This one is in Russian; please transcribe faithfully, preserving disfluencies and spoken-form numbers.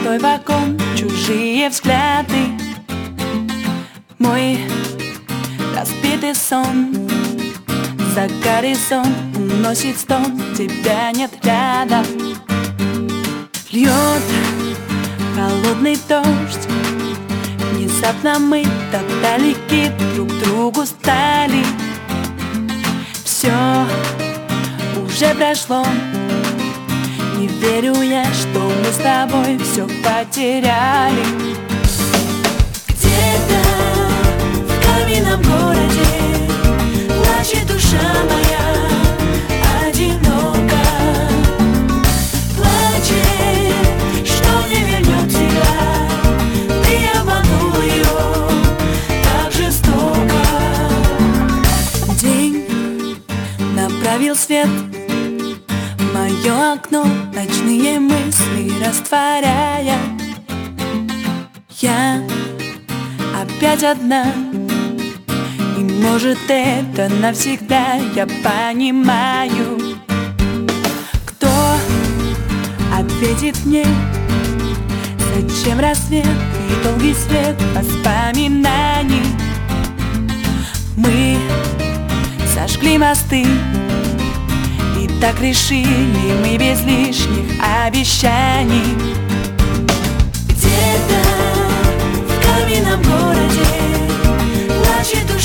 Пустой вагон, чужие взгляды, мой разбитый сон. За горизонт уносит стон, тебя нет рядом. Льет холодный дождь, внезапно мы так далеки друг другу стали. Все уже прошло, не верю я, что мы с тобой все потеряли. Где-то в каменном городе плачет душа моя одиноко, плачет, что не вернет тебя. Ты обманул ее так жестоко. День направил свет в мое окно, ночные мысли растворяя. Я опять одна, и может это навсегда. Я понимаю, кто ответит мне, зачем рассвет и долгий свет воспоминаний. Мы сожгли мосты, и так решили мы без лишних обещаний. Где-то в каменном городе плачет душа